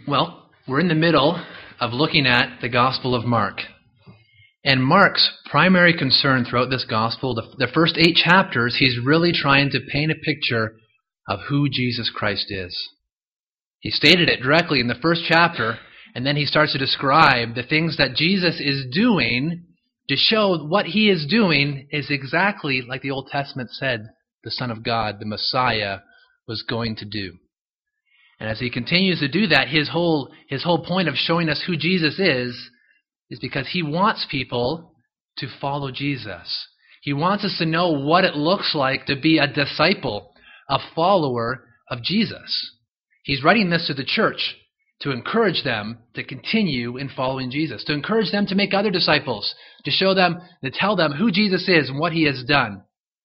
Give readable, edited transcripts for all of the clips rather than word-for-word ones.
Well, we're in the middle of looking at the Gospel of Mark. And Mark's primary concern throughout this Gospel, the first 8 chapters, he's really trying to paint a picture of who Jesus Christ is. He stated it directly in the first chapter, and then he starts to describe the things that Jesus is doing to show what he is doing is exactly like the Old Testament said the Son of God, the Messiah, was going to do. And as he continues to do that, his whole point of showing us who Jesus is because he wants people to follow Jesus. He wants us to know what it looks like to be a disciple, a follower of Jesus. He's writing this to the church to encourage them to continue in following Jesus, to encourage them to make other disciples, to show them, to tell them who Jesus is and what he has done.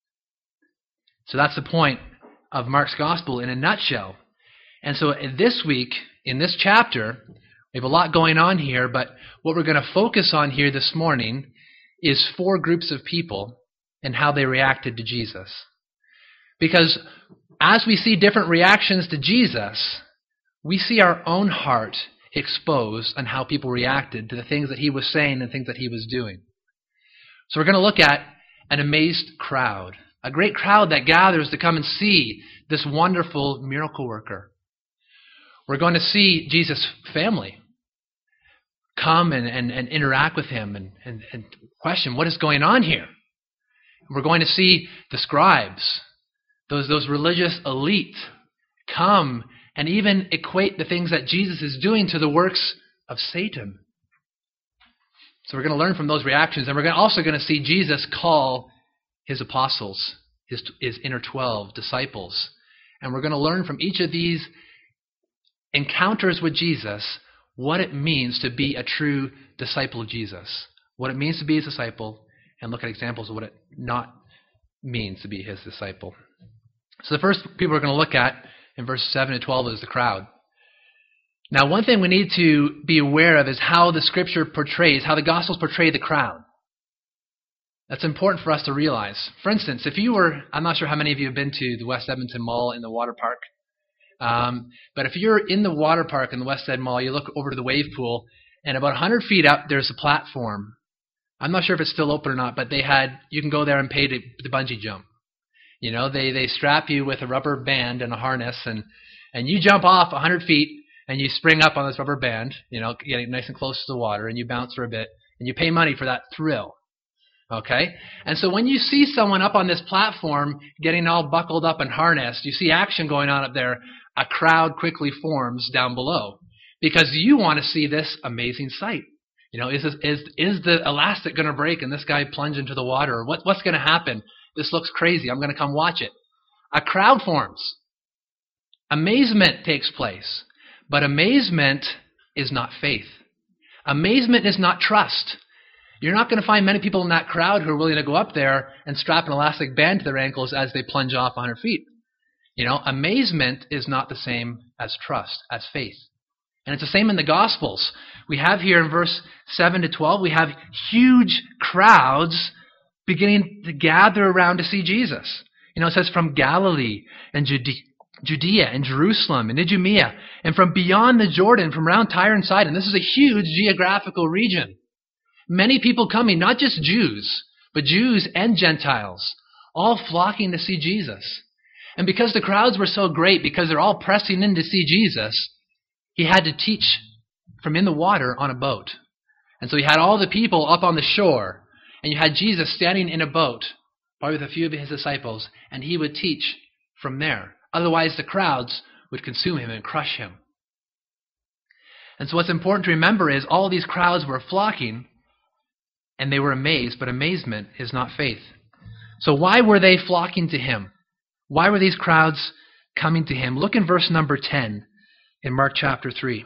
So that's the point of Mark's Gospel in a nutshell. And so this week, in this chapter, we have a lot going on here, but what we're going to focus on here this morning is 4 groups of people and how they reacted to Jesus. Because as we see different reactions to Jesus, we see our own heart exposed on how people reacted to the things that he was saying and things that he was doing. So we're going to look at an amazed crowd, a great crowd that gathers to come and see this wonderful miracle worker. We're going to see Jesus' family come and interact with him and question what is going on here. We're going to see the scribes, those religious elite, come and even equate the things that Jesus is doing to the works of Satan. So we're going to learn from those reactions, and we're also going to see Jesus call his apostles, his inner 12 disciples. And we're going to learn from each of these encounters with Jesus what it means to be a true disciple of Jesus, what it means to be his disciple, and look at examples of what it not means to be his disciple. So the first people we're going to look at in verses 7 to 12 is the crowd. Now, one thing we need to be aware of is how the Scripture portrays, how the Gospels portray the crowd. That's important for us to realize. For instance, I'm not sure how many of you have been to the West Edmonton Mall in the water park, but if you're in the water park in the West Ed Mall, you look over to the wave pool, and about 100 feet up, there's a platform. I'm not sure if it's still open or not, but you can go there and pay to bungee jump. You know, they strap you with a rubber band and a harness, and you jump off 100 feet, and you spring up on this rubber band, getting nice and close to the water, and you bounce for a bit, and you pay money for that thrill. Okay? And so when you see someone up on this platform getting all buckled up and harnessed, you see action going on up there, a crowd quickly forms down below because you want to see this amazing sight. Is the elastic going to break and this guy plunge into the water? Or what's going to happen? This looks crazy. I'm going to come watch it. A crowd forms. Amazement takes place. But amazement is not faith. Amazement is not trust. You're not going to find many people in that crowd who are willing to go up there and strap an elastic band to their ankles as they plunge off 100 feet. Amazement is not the same as trust, as faith. And it's the same in the Gospels. We have here in verse 7 to 12, we have huge crowds beginning to gather around to see Jesus. It says from Galilee and Judea and Jerusalem and Idumea and from beyond the Jordan, from around Tyre and Sidon. This is a huge geographical region. Many people coming, not just Jews, but Jews and Gentiles, all flocking to see Jesus. And because the crowds were so great, because they're all pressing in to see Jesus, he had to teach from in the water on a boat. And so he had all the people up on the shore, and you had Jesus standing in a boat, probably with a few of his disciples, and he would teach from there. Otherwise, the crowds would consume him and crush him. And so what's important to remember is all these crowds were flocking, and they were amazed, but amazement is not faith. So why were they flocking to him? Why were these crowds coming to him? Look in verse number 10 in Mark chapter 3.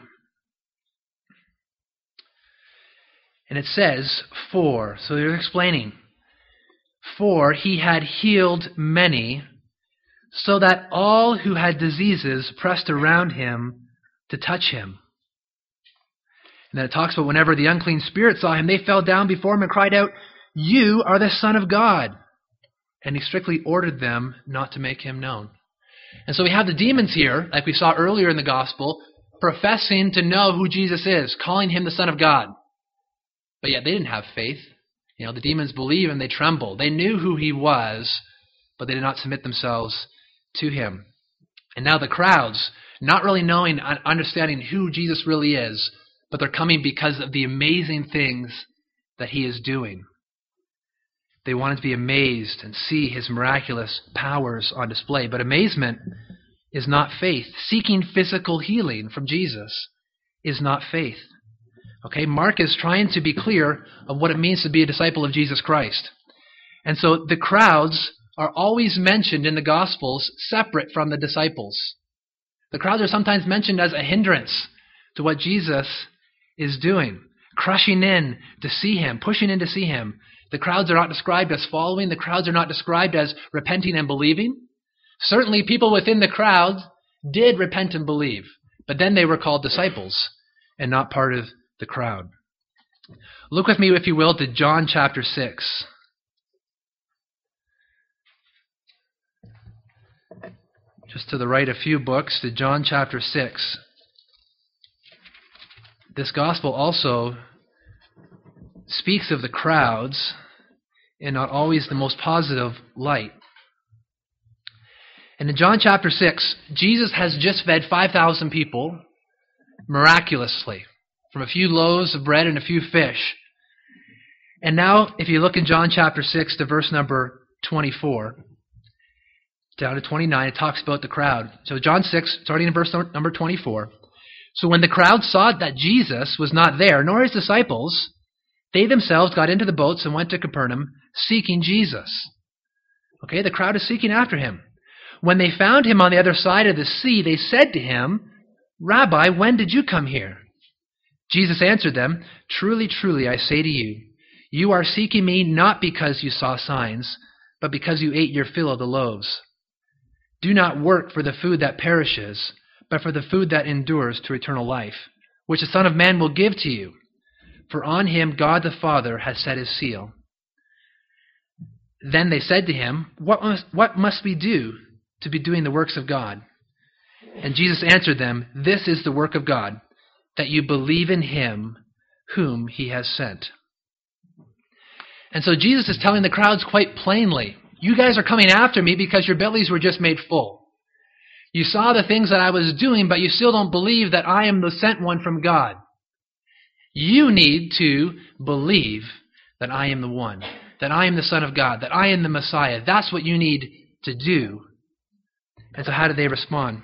And it says, so they're explaining, for he had healed many, so that all who had diseases pressed around him to touch him. And then it talks about whenever the unclean spirits saw him, they fell down before him and cried out, "You are the Son of God." And he strictly ordered them not to make him known. And so we have the demons here, like we saw earlier in the gospel, professing to know who Jesus is, calling him the Son of God. But yet they didn't have faith. The demons believe and they tremble. They knew who he was, but they did not submit themselves to him. And now the crowds, not really knowing and understanding who Jesus really is, but they're coming because of the amazing things that he is doing. They wanted to be amazed and see his miraculous powers on display. But amazement is not faith. Seeking physical healing from Jesus is not faith. Okay, Mark is trying to be clear of what it means to be a disciple of Jesus Christ. And so the crowds are always mentioned in the Gospels separate from the disciples. The crowds are sometimes mentioned as a hindrance to what Jesus is doing, crushing in to see him, pushing in to see him. The crowds are not described as following. The crowds are not described as repenting and believing. Certainly people within the crowd did repent and believe, but then they were called disciples and not part of the crowd. Look with me, if you will, to John chapter 6. Just to the right a few books, to John chapter 6. This gospel also speaks of the crowds in not always the most positive light. And in John chapter 6, Jesus has just fed 5,000 people miraculously from a few loaves of bread and a few fish. And now, if you look in John chapter 6 to verse number 24, down to 29, it talks about the crowd. So John 6, starting in verse number 24. So when the crowd saw that Jesus was not there, nor his disciples, they themselves got into the boats and went to Capernaum, seeking Jesus. Okay, the crowd is seeking after him. When they found him on the other side of the sea, they said to him, Rabbi, when did you come here? Jesus answered them, Truly, truly, I say to you, you are seeking me not because you saw signs, but because you ate your fill of the loaves. Do not work for the food that perishes, but for the food that endures to eternal life, which the Son of Man will give to you. For on him God the Father has set his seal. Then they said to him, What must we do to be doing the works of God? And Jesus answered them, This is the work of God, that you believe in him whom he has sent. And so Jesus is telling the crowds quite plainly, you guys are coming after me because your bellies were just made full. You saw the things that I was doing, but you still don't believe that I am the sent one from God. You need to believe that I am the one, that I am the Son of God, that I am the Messiah. That's what you need to do. And so how did they respond?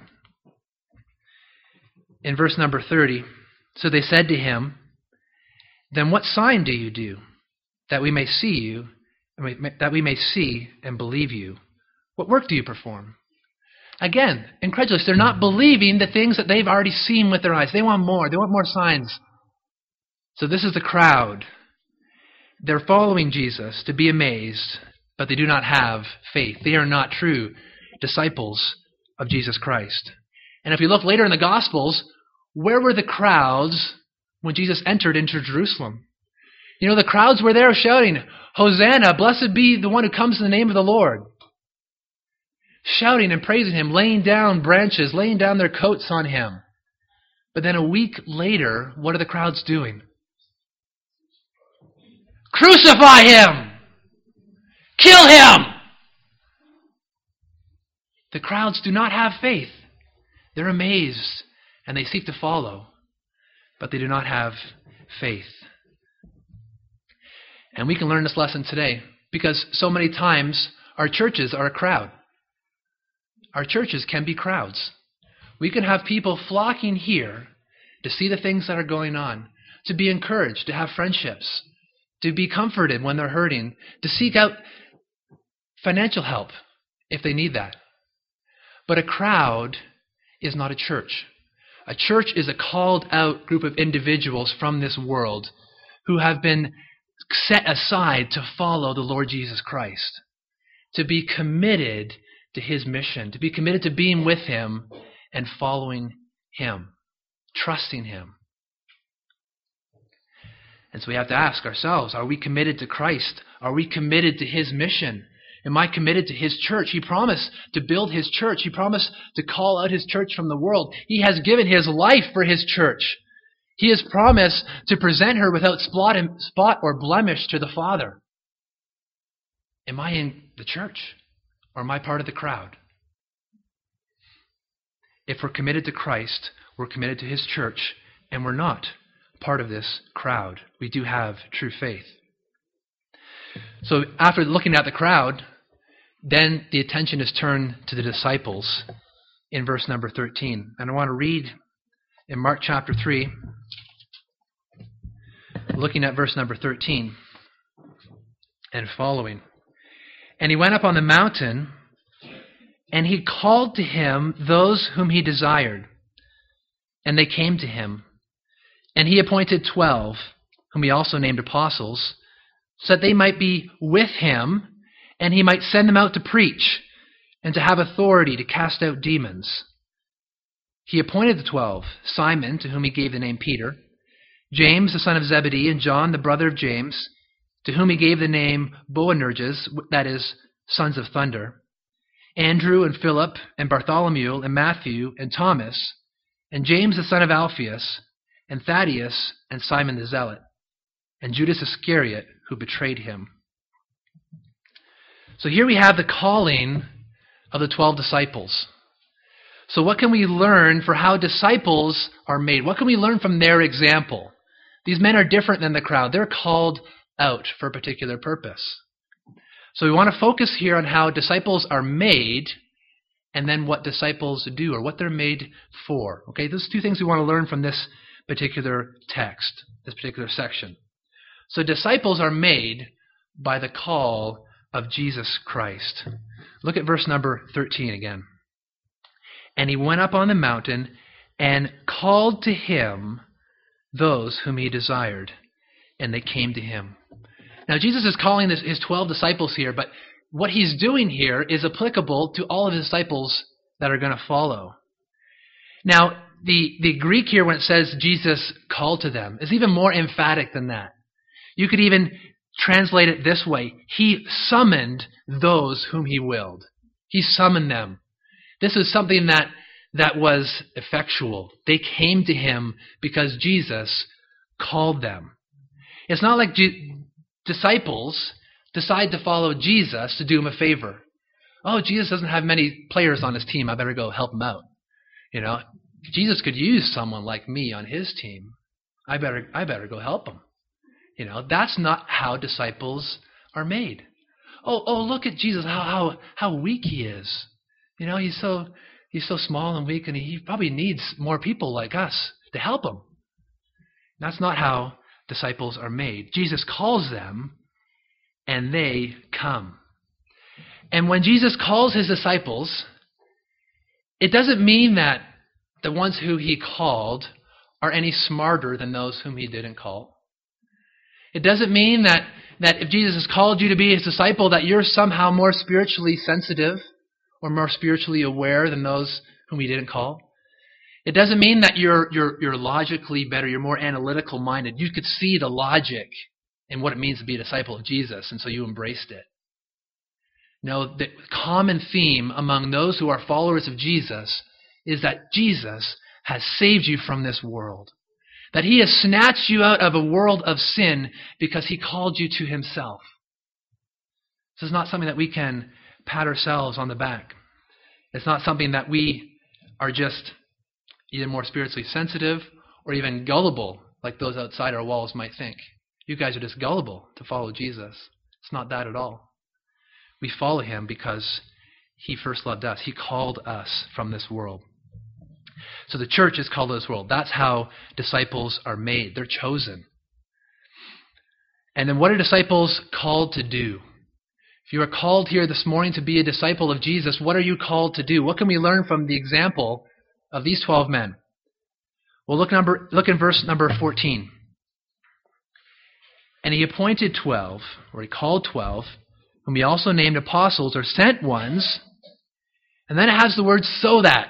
In verse number 30, so they said to him, Then what sign do you do, that we may see you, that we may see and believe you? What work do you perform? Again, incredulous. They're not believing the things that they've already seen with their eyes. They want more. They want more signs. So this is the crowd. They're following Jesus to be amazed, but they do not have faith. They are not true disciples of Jesus Christ. And if you look later in the Gospels, where were the crowds when Jesus entered into Jerusalem? The crowds were there shouting, Hosanna, blessed be the one who comes in the name of the Lord. Shouting and praising him, laying down branches, laying down their coats on him. But then a week later, what are the crowds doing? Crucify him! Kill him! The crowds do not have faith. They're amazed and they seek to follow, but they do not have faith. And we can learn this lesson today because so many times our churches are a crowd. Our churches can be crowds. We can have people flocking here to see the things that are going on, to be encouraged, to have friendships, to be comforted when they're hurting, to seek out financial help if they need that. But a crowd is not a church. A church is a called out group of individuals from this world who have been set aside to follow the Lord Jesus Christ, to be committed to his mission, to be committed to being with him and following him, trusting him. And so we have to ask ourselves, are we committed to Christ? Are we committed to his mission? Am I committed to his church? He promised to build his church. He promised to call out his church from the world. He has given his life for his church. He has promised to present her without spot or blemish to the Father. Am I in the church, or am I part of the crowd? If we're committed to Christ, we're committed to his church, and we're not part of this crowd. We do have true faith. So after looking at the crowd, then the attention is turned to the disciples in verse number 13. And I want to read in Mark chapter 3, looking at verse number 13 and following. And he went up on the mountain, and he called to him those whom he desired. And they came to him. And he appointed 12, whom he also named apostles, so that they might be with him, and he might send them out to preach, and to have authority to cast out demons. He appointed the 12, Simon, to whom he gave the name Peter, James the son of Zebedee, and John the brother of James, to whom he gave the name Boanerges, that is, sons of thunder, Andrew and Philip and Bartholomew and Matthew and Thomas, and James the son of Alphaeus, and Thaddeus and Simon the Zealot, and Judas Iscariot, who betrayed him. So here we have the calling of the 12 disciples. So what can we learn for how disciples are made? What can we learn from their example? These men are different than the crowd. They're called out for a particular purpose. So we want to focus here on how disciples are made, and then what disciples do, or what they're made for. Okay, those two things we want to learn from this particular text, this particular section. So disciples are made by the call of Jesus Christ. Look at verse number 13 again. And he went up on the mountain and called to him those whom he desired, and they came to him. Now Jesus is calling his 12 disciples here, but what he's doing here is applicable to all of his disciples that are going to follow. Now, the Greek here, when it says Jesus called to them, is even more emphatic than that. You could even translate it this way. He summoned those whom he willed. He summoned them. This is something that was effectual. They came to him because Jesus called them. It's not like disciples decide to follow Jesus to do him a favor. Oh, Jesus doesn't have many players on his team. I better go help him out. You know, Jesus could use someone like me on his team. I better go help him. You know, that's not how disciples are made. Oh, look at Jesus, how weak he is. You know, he's so small and weak, and he probably needs more people like us to help him. That's not how disciples are made. Jesus calls them, and they come. And when Jesus calls his disciples, it doesn't mean that the ones who he called are any smarter than those whom he didn't call. It doesn't mean that if Jesus has called you to be his disciple, that you're somehow more spiritually sensitive or more spiritually aware than those whom he didn't call. It doesn't mean that you're logically better, you're more analytical minded. You could see the logic in what it means to be a disciple of Jesus, and so you embraced it. No, the common theme among those who are followers of Jesus is that Jesus has saved you from this world. That he has snatched you out of a world of sin because he called you to himself. This is not something that we can pat ourselves on the back. It's not something that we are just either more spiritually sensitive or even gullible, like those outside our walls might think. You guys are just gullible to follow Jesus. It's not that at all. We follow him because he first loved us. He called us from this world. So the church is called to this world. That's how disciples are made. They're chosen. And then what are disciples called to do? If you are called here this morning to be a disciple of Jesus, what are you called to do? What can we learn from the example of these 12 men? Well, look in verse number 14. And he appointed 12, or he called 12, whom he also named apostles or sent ones. And then it has the word so that.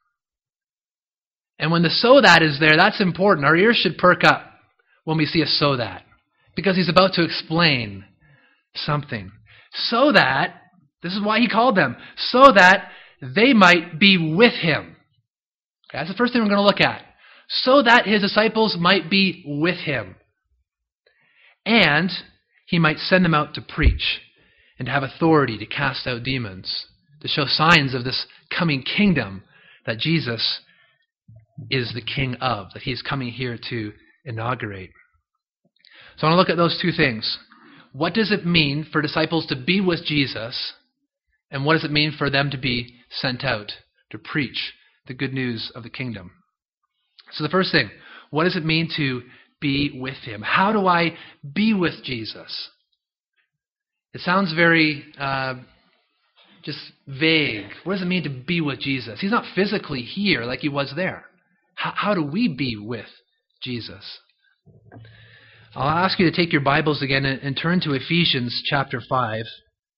And when the so that is there, that's important. Our ears should perk up when we see a so that, because he's about to explain something. So that This is why he called them, so that they might be with him. Okay, that's the first thing we're going to look at. So that his disciples might be with him. And he might send them out to preach and to have authority to cast out demons, to show signs of this coming kingdom that Jesus is the king of, that he's coming here to inaugurate. So I want to look at those two things. What does it mean for disciples to be with Jesus? And what does it mean for them to be sent out to preach the good news of the kingdom? So the first thing, what does it mean to be with him? How do I be with Jesus? It sounds very just vague. What does it mean to be with Jesus? He's not physically here like he was there. How do we be with Jesus? I'll ask you to take your Bibles again and turn to Ephesians chapter 5.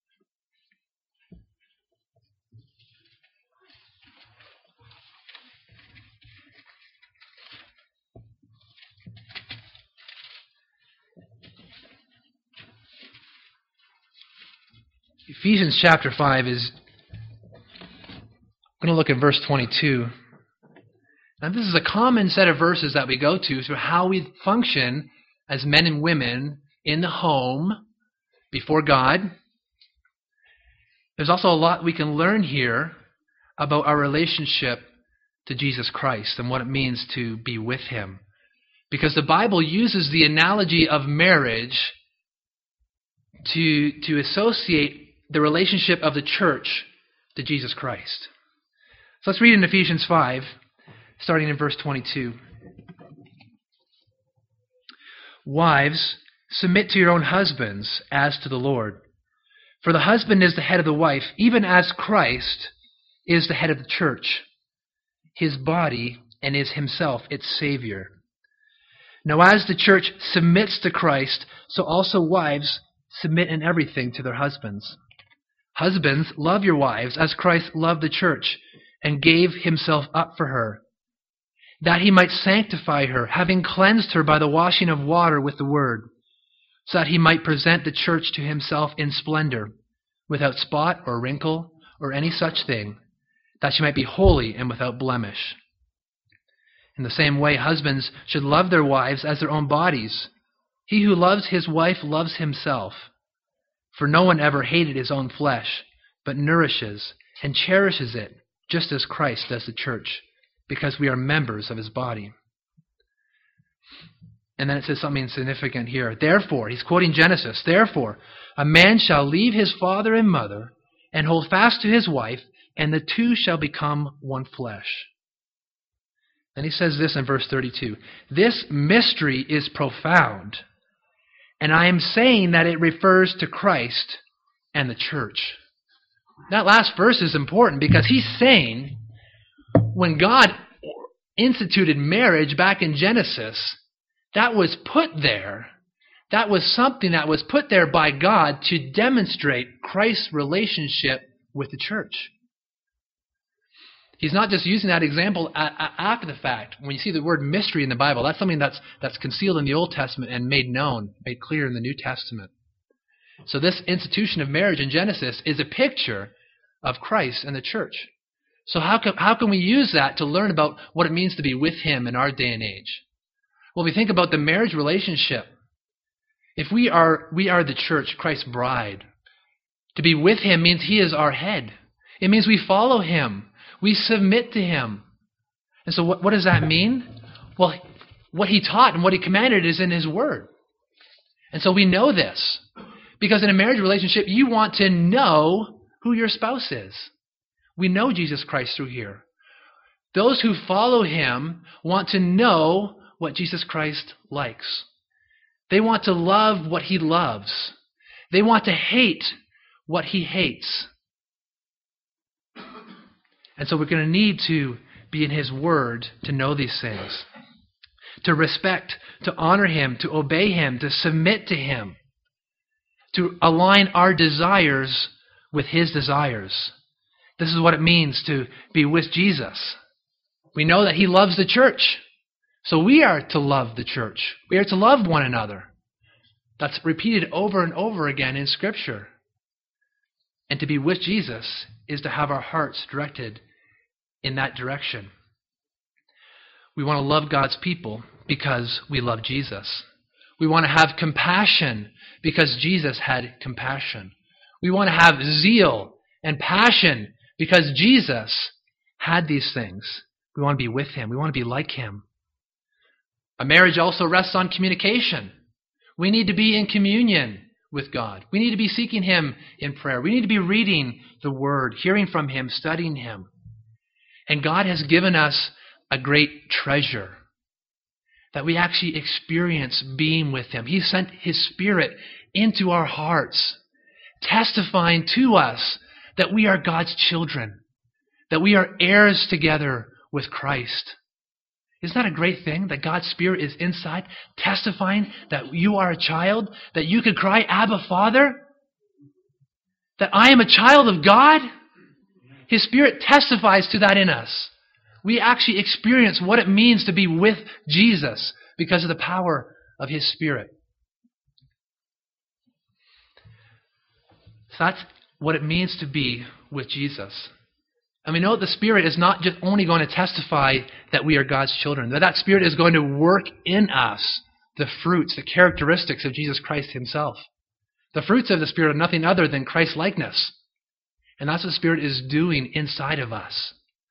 Ephesians chapter 5 is, I'm going to look at verse 22. Now this is a common set of verses that we go to for how we function as men and women in the home before God. There's also a lot we can learn here about our relationship to Jesus Christ and what it means to be with him. Because the Bible uses the analogy of marriage to associate the relationship of the church to Jesus Christ. So let's read in Ephesians 5, starting in verse 22. Wives, submit to your own husbands as to the Lord. For the husband is the head of the wife, even as Christ is the head of the church, his body, and is himself its Savior. Now as the church submits to Christ, so also wives submit in everything to their husbands. Husbands, love your wives as Christ loved the church and gave himself up for her, that he might sanctify her, having cleansed her by the washing of water with the word, so that he might present the church to himself in splendor, without spot or wrinkle or any such thing, that she might be holy and without blemish. In the same way, husbands should love their wives as their own bodies. He who loves his wife loves himself. For no one ever hated his own flesh, but nourishes and cherishes it, just as Christ does the church, because we are members of his body. And then it says something significant here. Therefore, he's quoting Genesis, therefore, a man shall leave his father and mother and hold fast to his wife, and the two shall become one flesh. Then he says this in verse 32. This mystery is profound, and I am saying that it refers to Christ and the church. That last verse is important because he's saying when God instituted marriage back in Genesis, that was put there. That was something that was put there by God to demonstrate Christ's relationship with the church. He's not just using that example after the fact. When you see the word mystery in the Bible, that's something that's concealed in the Old Testament and made known, made clear in the New Testament. So this institution of marriage in Genesis is a picture of Christ and the church. So how can we use that to learn about what it means to be with him in our day and age? Well, we think about the marriage relationship. If we are the church, Christ's bride, to be with him means he is our head. It means we follow him. We submit to him. And so what does that mean? Well, what he taught and what he commanded is in his word. And so we know this. Because in a marriage relationship, you want to know who your spouse is. We know Jesus Christ through here. Those who follow him want to know what Jesus Christ likes. They want to love what he loves. They want to hate what he hates. And so we're going to need to be in his word to know these things. To respect, to honor him, to obey him, to submit to him. To align our desires with his desires. This is what it means to be with Jesus. We know that he loves the church. So we are to love the church. We are to love one another. That's repeated over and over again in Scripture. And to be with Jesus is to have our hearts directed in that direction. We want to love God's people because we love Jesus. We want to have compassion because Jesus had compassion. We want to have zeal and passion because Jesus had these things. We want to be with him. We want to be like him. A marriage also rests on communication. We need to be in communion with God. We need to be seeking him in prayer. We need to be reading the word, hearing from him, studying him. And God has given us a great treasure that we actually experience being with him. He sent his Spirit into our hearts, testifying to us that we are God's children, that we are heirs together with Christ. Isn't that a great thing, that God's Spirit is inside, testifying that you are a child, that you could cry, Abba, Father, that I am a child of God? His Spirit testifies to that in us. We actually experience what it means to be with Jesus because of the power of his Spirit. So that's what it means to be with Jesus. And we know that the Spirit is not just only going to testify that we are God's children, that Spirit is going to work in us the fruits, the characteristics of Jesus Christ himself. The fruits of the Spirit are nothing other than Christ-likeness. And that's what the Spirit is doing inside of us.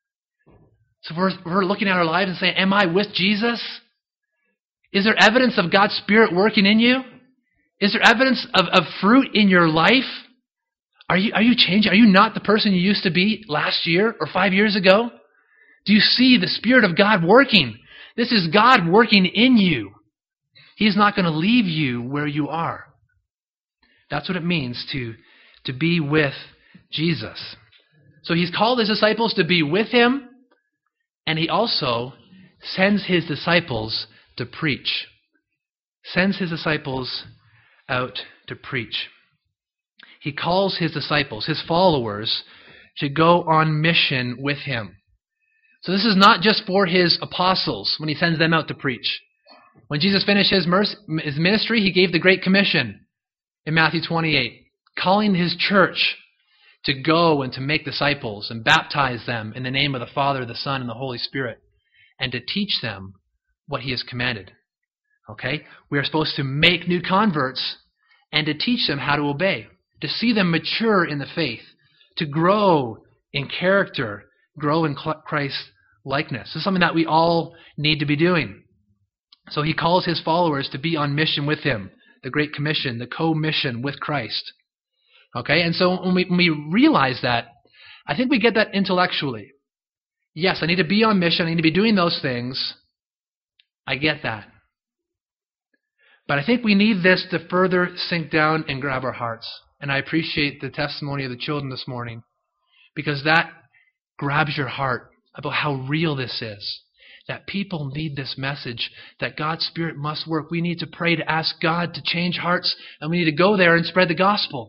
So we're looking at our lives and saying, am I with Jesus? Is there evidence of God's Spirit working in you? Is there evidence of fruit in your life? Are you changing? Are you not the person you used to be last year or 5 years ago? Do you see the Spirit of God working? This is God working in you. He's not going to leave you where you are. That's what it means to be with Jesus. So he's called his disciples to be with him, and he also sends his disciples to preach. Sends his disciples out to preach. He calls his disciples, his followers, to go on mission with him. So this is not just for his apostles when he sends them out to preach. When Jesus finished his ministry, he gave the Great Commission in Matthew 28, calling his church to go and to make disciples and baptize them in the name of the Father, the Son, and the Holy Spirit, and to teach them what he has commanded. Okay? We are supposed to make new converts and to teach them how to obey, to see them mature in the faith, to grow in character, grow in Christ's likeness. This is something that we all need to be doing. So he calls his followers to be on mission with him, the Great Commission, the co-mission with Christ. Okay, and so when we realize that, I think we get that intellectually. Yes, I need to be on mission, I need to be doing those things. I get that. But I think we need this to further sink down and grab our hearts. And I appreciate the testimony of the children this morning, because that grabs your heart about how real this is. That people need this message, that God's Spirit must work. We need to pray to ask God to change hearts, and we need to go there and spread the gospel.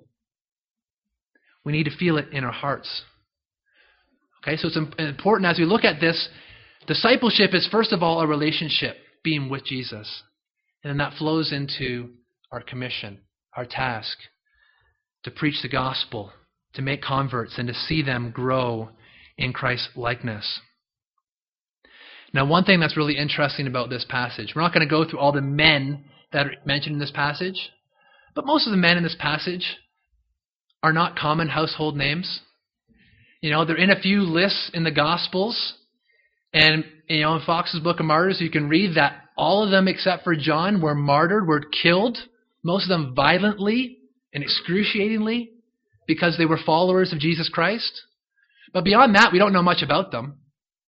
We need to feel it in our hearts. Okay, so it's important as we look at this, discipleship is first of all a relationship, being with Jesus. And then that flows into our commission, our task, to preach the gospel, to make converts, and to see them grow in Christ's likeness. Now, one thing that's really interesting about this passage, we're not going to go through all the men that are mentioned in this passage, but most of the men in this passage are not common household names. You know, they're in a few lists in the Gospels, and in Fox's Book of Martyrs, you can read that all of them except for John were martyred, were killed, most of them violently and excruciatingly, because they were followers of Jesus Christ. But beyond that, we don't know much about them.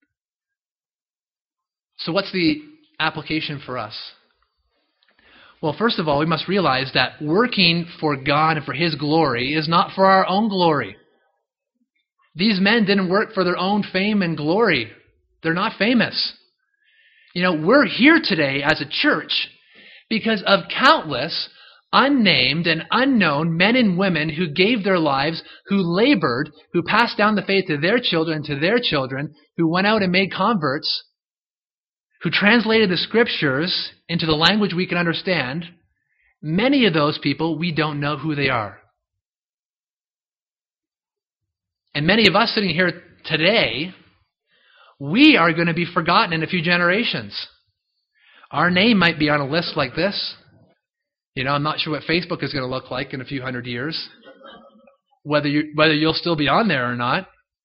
So what's the application for us? Well, first of all, we must realize that working for God and for his glory is not for our own glory. These men didn't work for their own fame and glory. They're not famous. We're here today as a church because of countless unnamed and unknown men and women who gave their lives, who labored, who passed down the faith to their children and to their children, who went out and made converts, who translated the scriptures into the language we can understand. Many of those people, we don't know who they are. And many of us sitting here today, we are going to be forgotten in a few generations. Our name might be on a list like this. I'm not sure what Facebook is going to look like in a few hundred years, whether you'll still be on there or not.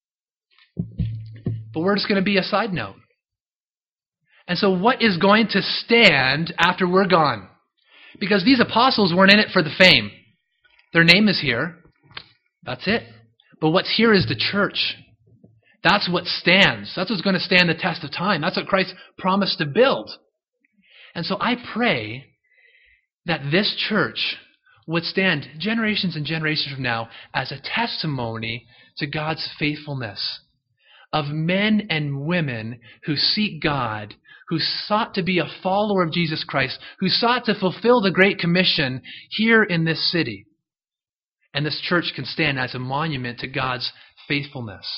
But we're just going to be a side note. And so what is going to stand after we're gone? Because these apostles weren't in it for the fame. Their name is here. That's it. But what's here is the church. That's what stands. That's what's going to stand the test of time. That's what Christ promised to build. And so I pray that this church would stand generations and generations from now as a testimony to God's faithfulness, of men and women who seek God, who sought to be a follower of Jesus Christ, who sought to fulfill the Great Commission here in this city. And this church can stand as a monument to God's faithfulness.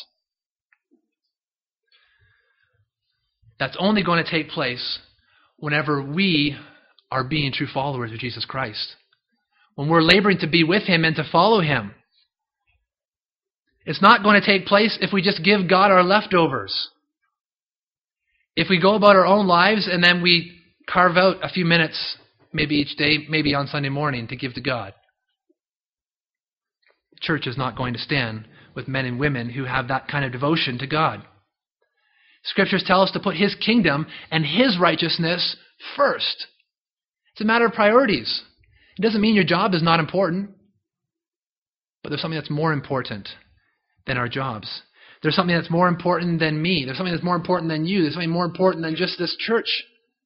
That's only going to take place whenever we are being true followers of Jesus Christ. When we're laboring to be with Him and to follow Him. It's not going to take place if we just give God our leftovers. If we go about our own lives and then we carve out a few minutes, maybe each day, maybe on Sunday morning, to give to God. The church is not going to stand with men and women who have that kind of devotion to God. Scriptures tell us to put His kingdom and His righteousness first. It's a matter of priorities. It doesn't mean your job is not important, but there's something that's more important than our jobs. There's something that's more important than me. There's something that's more important than you. There's something more important than just this church.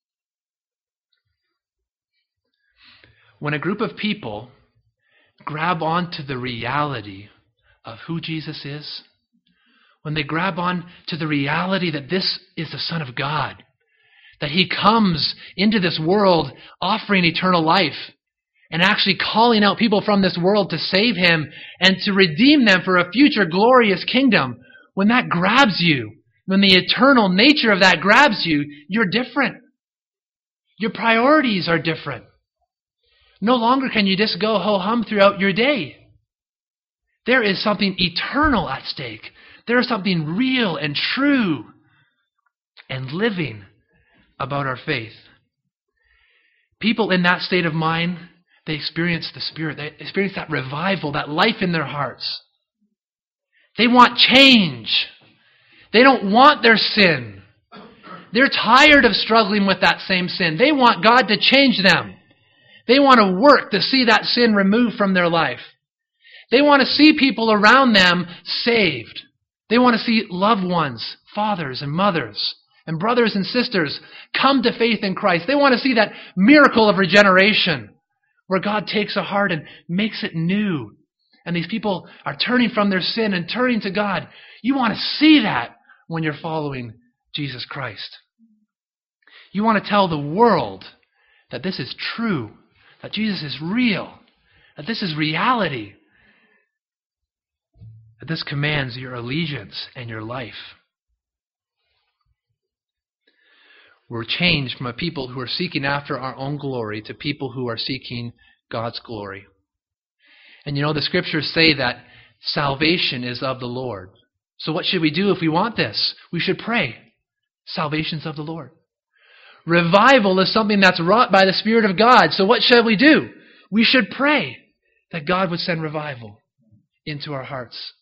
When a group of people grab onto the reality of who Jesus is, when they grab on to the reality that this is the Son of God, that He comes into this world offering eternal life and actually calling out people from this world to save Him and to redeem them for a future glorious kingdom, when that grabs you, when the eternal nature of that grabs you, you're different. Your priorities are different. No longer can you just go ho-hum throughout your day. There is something eternal at stake. There is something real and true and living about our faith. People in that state of mind, they experience the Spirit. They experience that revival, that life in their hearts. They want change. They don't want their sin. They're tired of struggling with that same sin. They want God to change them. They want to work to see that sin removed from their life. They want to see people around them saved. They want to see loved ones, fathers and mothers, and brothers and sisters come to faith in Christ. They want to see that miracle of regeneration where God takes a heart and makes it new. And these people are turning from their sin and turning to God. You want to see that when you're following Jesus Christ. You want to tell the world that this is true, that Jesus is real, that this is reality, that this commands your allegiance and your life. We're changed from a people who are seeking after our own glory to people who are seeking God's glory. And the Scriptures say that salvation is of the Lord. So what should we do if we want this? We should pray. Salvation's of the Lord. Revival is something that's wrought by the Spirit of God. So what should we do? We should pray that God would send revival into our hearts.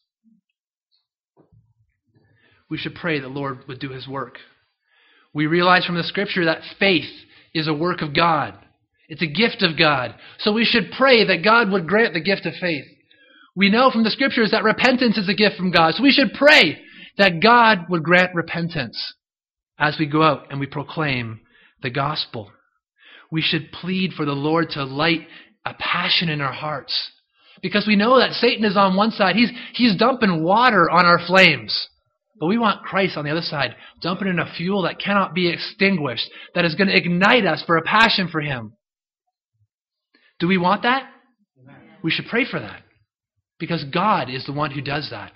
We should pray that the Lord would do His work. We realize from the Scripture that faith is a work of God. It's a gift of God. So we should pray that God would grant the gift of faith. We know from the Scriptures that repentance is a gift from God. So we should pray that God would grant repentance as we go out and we proclaim the gospel. We should plead for the Lord to light a passion in our hearts. Because we know that Satan is on one side. He's dumping water on our flames. But we want Christ on the other side, dumping in a fuel that cannot be extinguished, that is going to ignite us for a passion for Him. Do we want that? We should pray for that. Because God is the one who does that.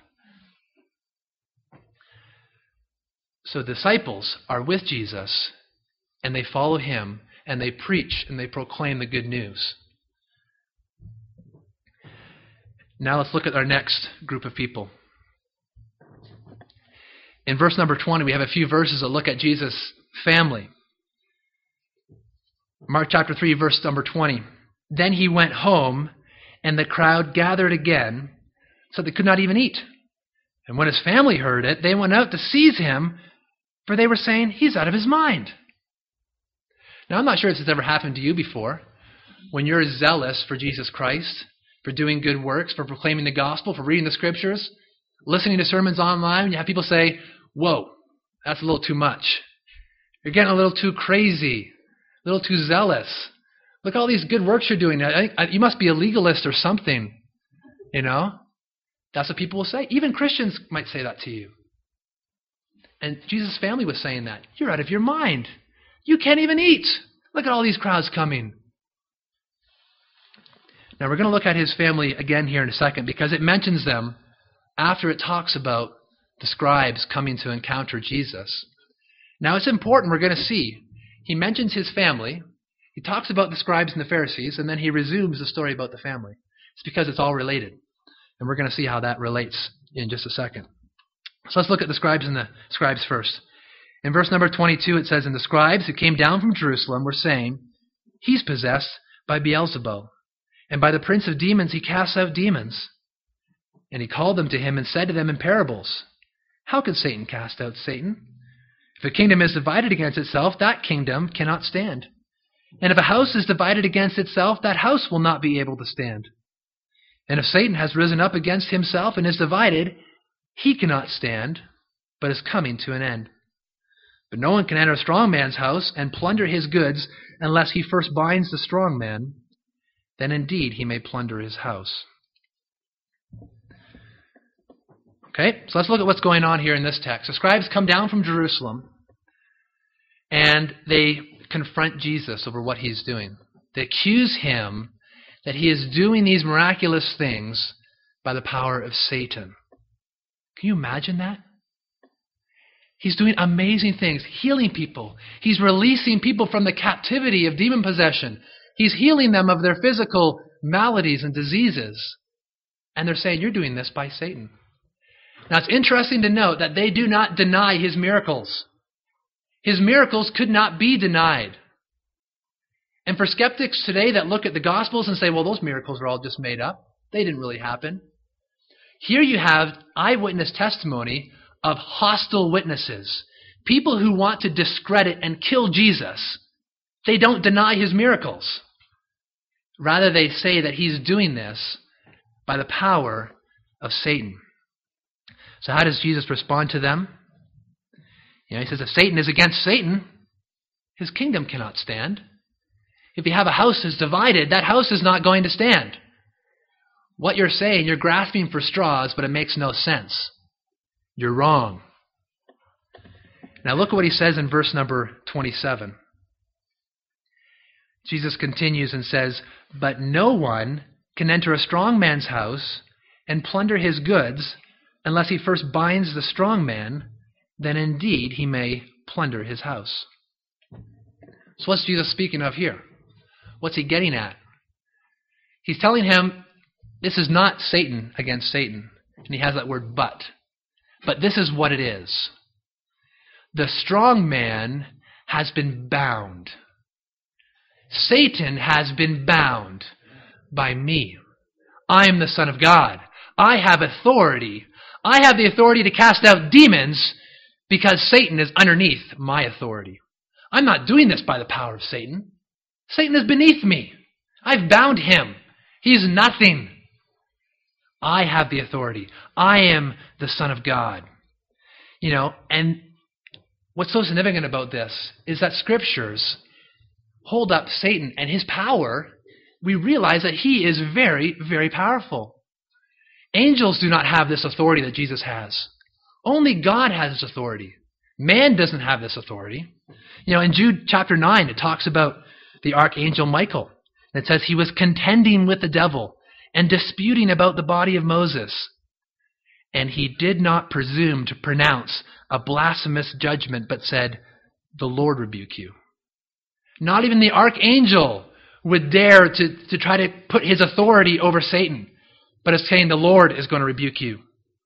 So disciples are with Jesus, and they follow Him, and they preach, and they proclaim the good news. Now let's look at our next group of people. In verse number 20, we have a few verses that look at Jesus' family. Mark chapter 3, verse number 20. Then he went home, and the crowd gathered again, so they could not even eat. And when his family heard it, they went out to seize him, for they were saying, he's out of his mind. Now, I'm not sure if this has ever happened to you before. When you're zealous for Jesus Christ, for doing good works, for proclaiming the gospel, for reading the scriptures, listening to sermons online, you have people say, whoa, that's a little too much. You're getting a little too crazy, a little too zealous. Look at all these good works you're doing. You must be a legalist or something, you know? That's what people will say. Even Christians might say that to you. And Jesus' family was saying that. You're out of your mind. You can't even eat. Look at all these crowds coming. Now we're going to look at his family again here in a second because it mentions them after it talks about the scribes coming to encounter Jesus. Now it's important, we're going to see. He mentions his family. He talks about the scribes and the Pharisees, and then he resumes the story about the family. It's because it's all related. And we're going to see how that relates in just a second. So let's look at the scribes and the scribes first. In verse number 22, it says, and the scribes who came down from Jerusalem were saying, he's possessed by Beelzebul, and by the prince of demons he casts out demons. And he called them to him and said to them in parables, how can Satan cast out Satan? If a kingdom is divided against itself, that kingdom cannot stand. And if a house is divided against itself, that house will not be able to stand. And if Satan has risen up against himself and is divided, he cannot stand, but is coming to an end. But no one can enter a strong man's house and plunder his goods unless he first binds the strong man. Then indeed he may plunder his house. Okay, so let's look at what's going on here in this text. The scribes come down from Jerusalem, and they confront Jesus over what he's doing. They accuse him that he is doing these miraculous things by the power of Satan. Can you imagine that? He's doing amazing things, healing people. He's releasing people from the captivity of demon possession. He's healing them of their physical maladies and diseases. And they're saying, you're doing this by Satan. Now, it's interesting to note that they do not deny his miracles. His miracles could not be denied. And for skeptics today that look at the Gospels and say, well, those miracles are all just made up. They didn't really happen. Here you have eyewitness testimony of hostile witnesses. People who want to discredit and kill Jesus. They don't deny his miracles. Rather, they say that he's doing this by the power of Satan. So how does Jesus respond to them? He says, if Satan is against Satan, his kingdom cannot stand. If you have a house that's divided, that house is not going to stand. What you're saying, you're grasping for straws, but it makes no sense. You're wrong. Now look at what he says in verse number 27. Jesus continues and says, but no one can enter a strong man's house and plunder his goods unless he first binds the strong man, then indeed he may plunder his house. So what's Jesus speaking of here? What's he getting at? He's telling him this is not Satan against Satan. And he has that word but. But this is what it is. The strong man has been bound. Satan has been bound by me. I am the Son of God. I have authority. I have the authority to cast out demons because Satan is underneath my authority. I'm not doing this by the power of Satan. Satan is beneath me. I've bound him. He's nothing. I have the authority. I am the Son of God. And what's so significant about this is that scriptures hold up Satan and his power. We realize that he is very, very powerful. Angels do not have this authority that Jesus has. Only God has this authority. Man doesn't have this authority. In Jude chapter 9, it talks about the archangel Michael. It says he was contending with the devil and disputing about the body of Moses. And he did not presume to pronounce a blasphemous judgment, but said, the Lord rebuke you. Not even the archangel would dare to try to put his authority over Satan, but is saying the Lord is going to rebuke you.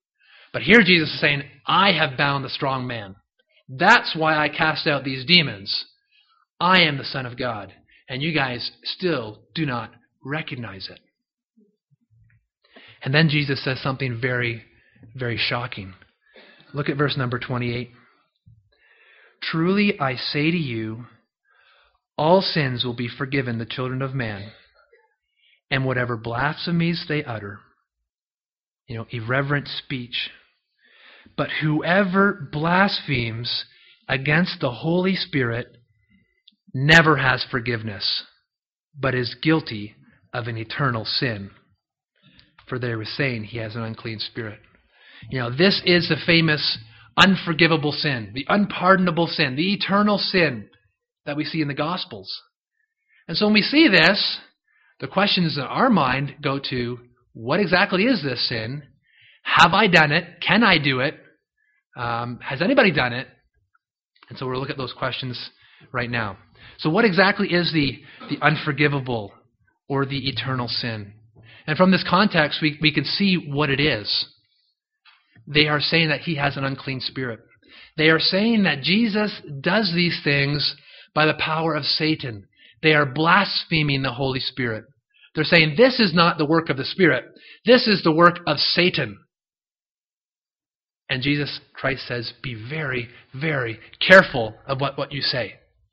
But here Jesus is saying, I have bound the strong man. That's why I cast out these demons. I am the Son of God. And you guys still do not recognize it. And then Jesus says something very, very shocking. Look at verse number 28. Truly I say to you, all sins will be forgiven the children of man, and whatever blasphemies they utter, irreverent speech. But whoever blasphemes against the Holy Spirit never has forgiveness, but is guilty of an eternal sin. For they were saying he has an unclean spirit. This is the famous unforgivable sin, the unpardonable sin, the eternal sin that we see in the Gospels. And so when we see this, the questions in our mind go to, what exactly is this sin? Have I done it? Can I do it? Has anybody done it? And so we'll look at those questions right now. So what exactly is the unforgivable or the eternal sin? And from this context, we can see what it is. They are saying that he has an unclean spirit. They are saying that Jesus does these things by the power of Satan. They are blaspheming the Holy Spirit. They're saying this is not the work of the Spirit. This is the work of Satan. And Jesus Christ says, be very, very careful of what you say.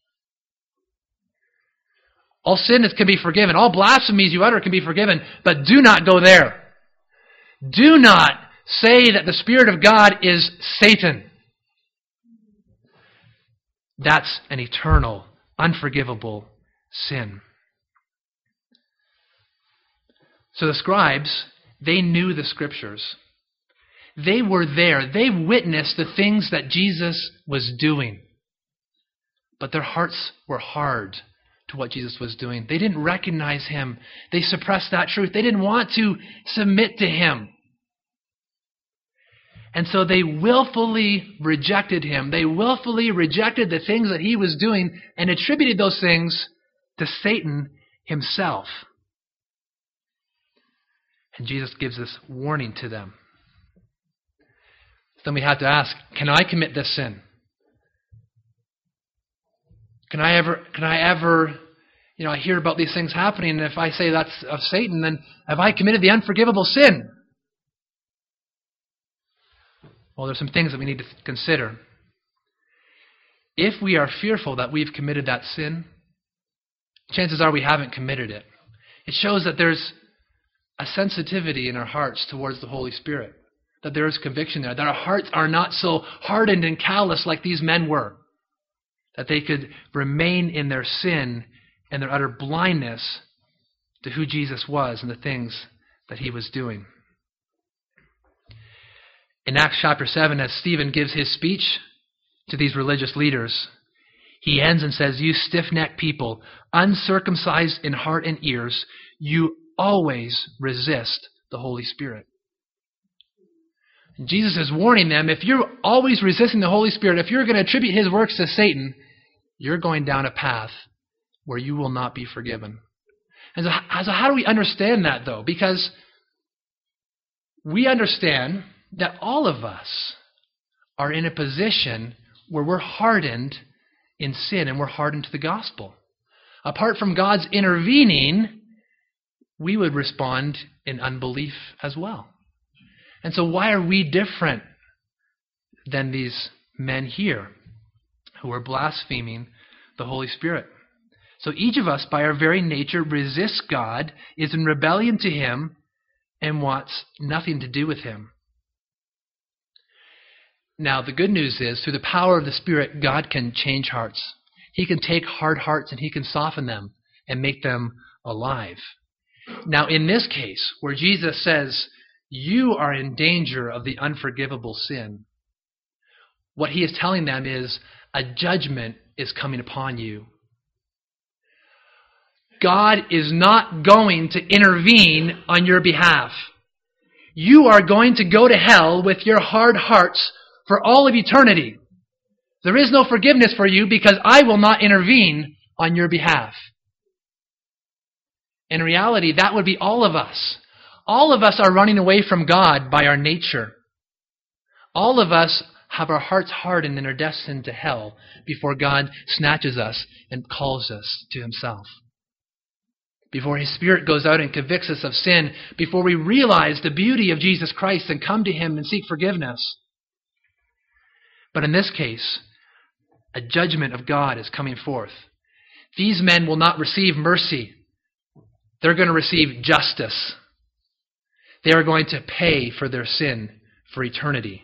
All sin can be forgiven. All blasphemies you utter can be forgiven. But do not go there. Do not say that the Spirit of God is Satan. That's an eternal, unforgivable sin. So the scribes, they knew the Scriptures. They were there. They witnessed the things that Jesus was doing. But their hearts were hard to what Jesus was doing. They didn't recognize him. They suppressed that truth. They didn't want to submit to him. And so they willfully rejected him. They willfully rejected the things that he was doing and attributed those things to Satan himself. And Jesus gives this warning to them. Then we have to ask, can I commit this sin? Can I ever, I hear about these things happening, and if I say that's of Satan, then have I committed the unforgivable sin? Well, there's some things that we need to consider. If we are fearful that we've committed that sin, chances are we haven't committed it. It shows that there's a sensitivity in our hearts towards the Holy Spirit, that there is conviction there, that our hearts are not so hardened and callous like these men were, that they could remain in their sin and their utter blindness to who Jesus was and the things that he was doing. In Acts chapter 7, as Stephen gives his speech to these religious leaders, he ends and says, you stiff-necked people, uncircumcised in heart and ears, you always resist the Holy Spirit. And Jesus is warning them, if you're always resisting the Holy Spirit, if you're going to attribute his works to Satan, you're going down a path where you will not be forgiven. And so how do we understand that, though? Because we understand that all of us are in a position where we're hardened in sin and we're hardened to the gospel. Apart from God's intervening, we would respond in unbelief as well. And so why are we different than these men here who are blaspheming the Holy Spirit? So each of us, by our very nature, resists God, is in rebellion to him, and wants nothing to do with him. Now, the good news is, through the power of the Spirit, God can change hearts. He can take hard hearts and he can soften them and make them alive. Now, in this case, where Jesus says, you are in danger of the unforgivable sin, what he is telling them is, a judgment is coming upon you. God is not going to intervene on your behalf. You are going to go to hell with your hard hearts for all of eternity. There is no forgiveness for you because I will not intervene on your behalf. In reality, that would be all of us. All of us are running away from God by our nature. All of us have our hearts hardened and are destined to hell before God snatches us and calls us to himself. Before his Spirit goes out and convicts us of sin, before we realize the beauty of Jesus Christ and come to him and seek forgiveness. But in this case, a judgment of God is coming forth. These men will not receive mercy. They're going to receive justice. They are going to pay for their sin for eternity.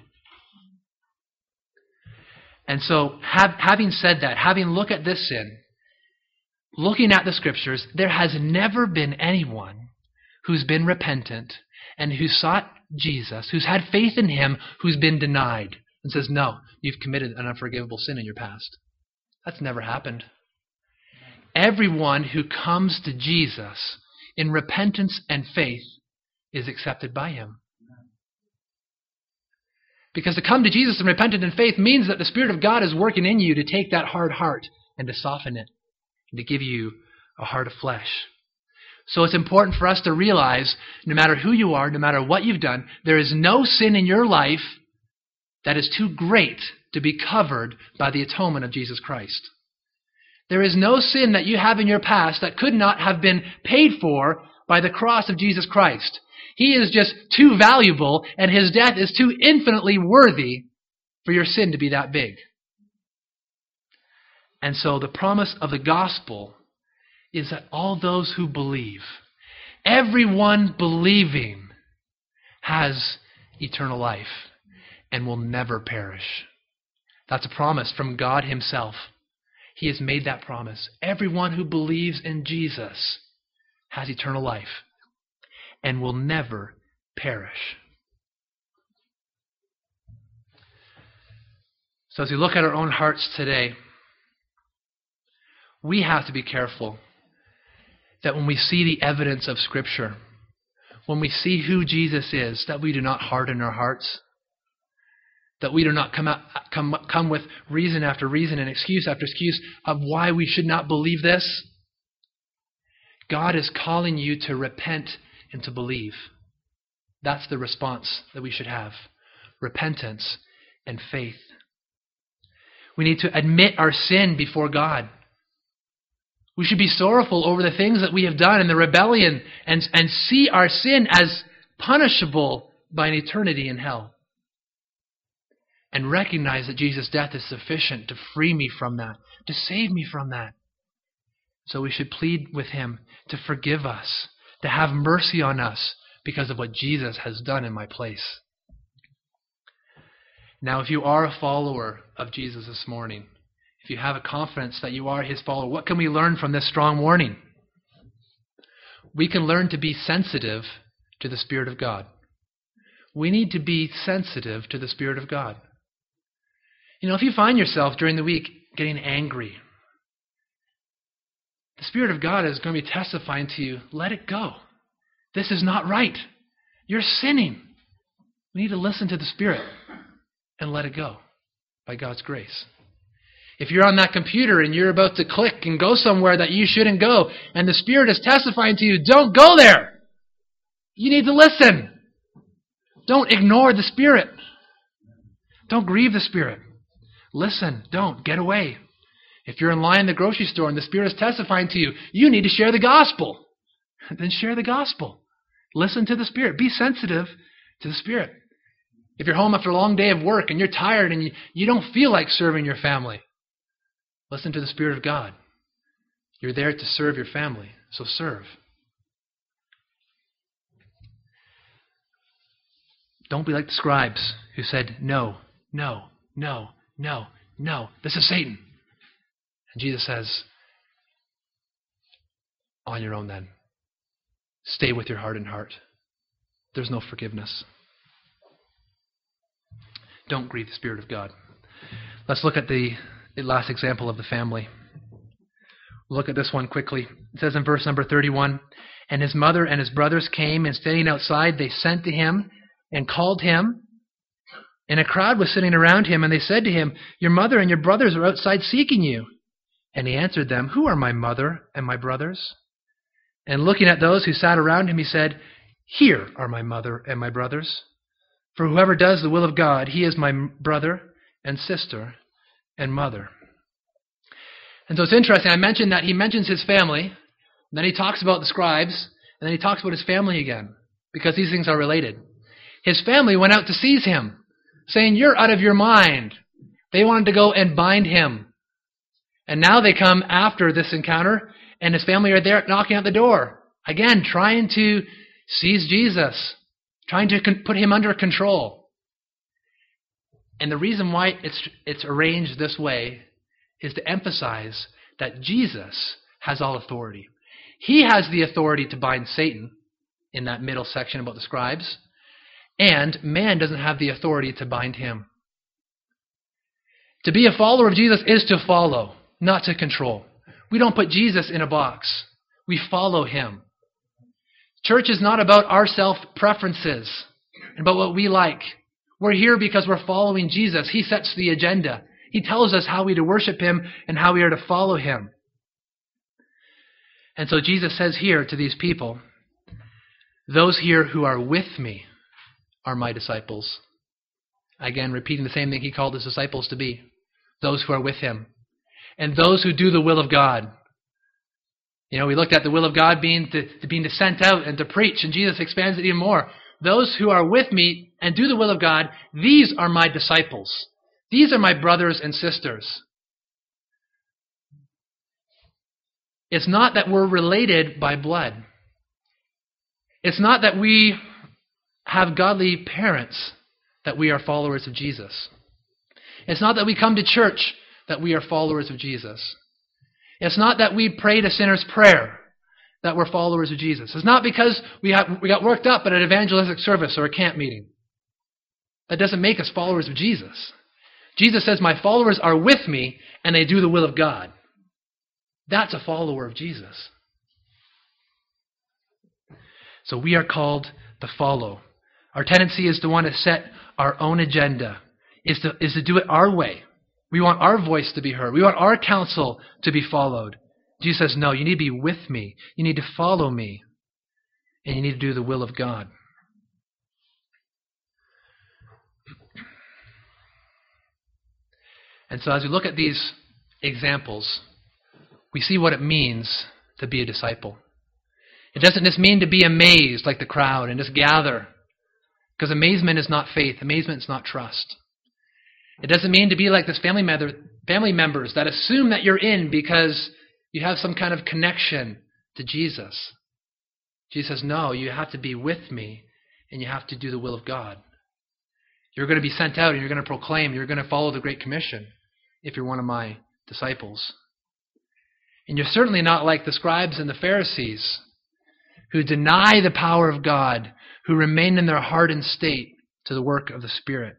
And so, having said that, having looked at this sin, looking at the Scriptures, there has never been anyone who's been repentant and who sought Jesus, who's had faith in him, who's been denied and says, no, you've committed an unforgivable sin in your past. That's never happened. Everyone who comes to Jesus in repentance and faith is accepted by him. Because to come to Jesus in repentance and faith means that the Spirit of God is working in you to take that hard heart and to soften it and to give you a heart of flesh. So it's important for us to realize, no matter who you are, no matter what you've done, there is no sin in your life that is too great to be covered by the atonement of Jesus Christ. There is no sin that you have in your past that could not have been paid for by the cross of Jesus Christ. He is just too valuable, and his death is too infinitely worthy for your sin to be that big. And so the promise of the gospel is that all those who believe, everyone believing, has eternal life and will never perish. That's a promise from God himself. He has made that promise. Everyone who believes in Jesus has eternal life and will never perish. So as we look at our own hearts today, we have to be careful that when we see the evidence of Scripture, when we see who Jesus is, that we do not harden our hearts, that we do not come with reason after reason and excuse after excuse of why we should not believe this. God is calling you to repent and to believe. That's the response that we should have. Repentance and faith. We need to admit our sin before God. We should be sorrowful over the things that we have done in the rebellion and see our sin as punishable by an eternity in hell. And recognize that Jesus' death is sufficient to free me from that, to save me from that. So we should plead with him to forgive us, to have mercy on us because of what Jesus has done in my place. Now, if you are a follower of Jesus this morning, if you have a confidence that you are his follower, what can we learn from this strong warning? We can learn to be sensitive to the Spirit of God. We need to be sensitive to the Spirit of God. You know, if you find yourself during the week getting angry, the Spirit of God is going to be testifying to you, let it go. This is not right. You're sinning. We need to listen to the Spirit and let it go by God's grace. If you're on that computer and you're about to click and go somewhere that you shouldn't go, and the Spirit is testifying to you, don't go there. You need to listen. Don't ignore the Spirit. Don't grieve the Spirit. Listen, don't, get away. If you're in line in the grocery store and the Spirit is testifying to you, you need to share the gospel. Then share the gospel. Listen to the Spirit. Be sensitive to the Spirit. If you're home after a long day of work and you're tired and you don't feel like serving your family, listen to the Spirit of God. You're there to serve your family, so serve. Don't be like the scribes who said, no, no, no, no, no, this is Satan. And Jesus says, on your own then. Stay with your hardened heart. There's no forgiveness. Don't grieve the Spirit of God. Let's look at the last example of the family. We'll look at this one quickly. It says in verse number 31, and his mother and his brothers came, and standing outside, they sent to him and called him. And a crowd was sitting around him, and they said to him, your mother and your brothers are outside seeking you. And he answered them, who are my mother and my brothers? And looking at those who sat around him, he said, here are my mother and my brothers. For whoever does the will of God, he is my brother and sister and mother. And so it's interesting. I mentioned that he mentions his family, then he talks about the scribes, and then he talks about his family again, because these things are related. His family went out to seize him, saying, "You're out of your mind." They wanted to go and bind him. And now they come after this encounter, and his family are there knocking at the door. Again, trying to seize Jesus, trying to put him under control. And the reason why it's arranged this way is to emphasize that Jesus has all authority. He has the authority to bind Satan in that middle section about the scribes, and man doesn't have the authority to bind him. To be a follower of Jesus is to follow, not to control. We don't put Jesus in a box. We follow him. Church is not about our self-preferences and about what we like. We're here because we're following Jesus. He sets the agenda. He tells us how we are to worship him and how we are to follow him. And so Jesus says here to these people, "Those here who are with me are my disciples." Again, repeating the same thing he called his disciples to be. Those who are with him. And those who do the will of God. You know, we looked at the will of God being to sent out and to preach, and Jesus expands it even more. Those who are with me and do the will of God, these are my disciples. These are my brothers and sisters. It's not that we're related by blood. It's not that we have godly parents that we are followers of Jesus. It's not that we come to church that we are followers of Jesus. It's not that we prayed a sinner's prayer that we're followers of Jesus. It's not because we got worked up at an evangelistic service or a camp meeting. That doesn't make us followers of Jesus. Jesus says, "My followers are with me and they do the will of God." That's a follower of Jesus. So we are called to follow. Our tendency is to want to set our own agenda, is to do it our way. We want our voice to be heard. We want our counsel to be followed. Jesus says, no, you need to be with me. You need to follow me. And you need to do the will of God. And so as we look at these examples, we see what it means to be a disciple. It doesn't just mean to be amazed like the crowd and just gather. Because amazement is not faith. Amazement is not trust. It doesn't mean to be like this family members that assume that you're in because you have some kind of connection to Jesus. Jesus says, no, you have to be with me and you have to do the will of God. You're going to be sent out and you're going to proclaim, you're going to follow the Great Commission if you're one of my disciples. And you're certainly not like the scribes and the Pharisees who deny the power of God, who remain in their hardened state to the work of the Spirit.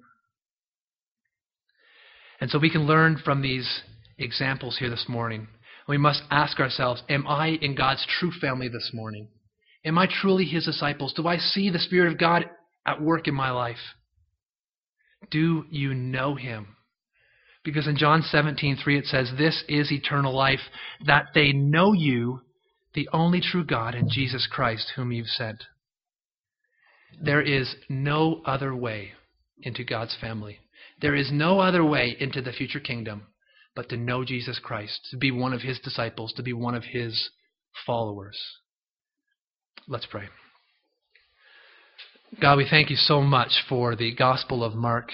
And so we can learn from these examples here this morning. We must ask ourselves, am I in God's true family this morning? Am I truly his disciples? Do I see the Spirit of God at work in my life? Do you know him? Because in John 17:3 it says, this is eternal life, that they know you, the only true God, and Jesus Christ, whom you've sent. There is no other way into God's family. There is no other way into the future kingdom but to know Jesus Christ, to be one of his disciples, to be one of his followers. Let's pray. God, we thank you so much for the Gospel of Mark.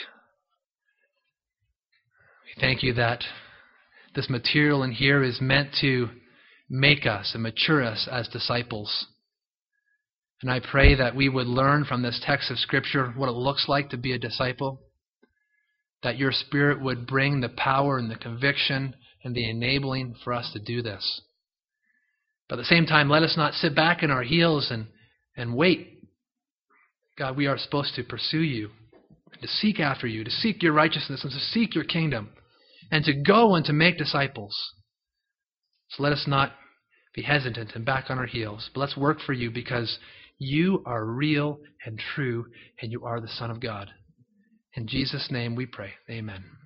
We thank you that this material in here is meant to make us and mature us as disciples. And I pray that we would learn from this text of Scripture what it looks like to be a disciple, that your Spirit would bring the power and the conviction and the enabling for us to do this. But at the same time, let us not sit back in our heels and wait. God, we are supposed to pursue you, to seek after you, to seek your righteousness and to seek your kingdom, and to go and to make disciples. So let us not be hesitant and back on our heels, but let's work for you because you are real and true, and you are the Son of God. In Jesus' name we pray. Amen.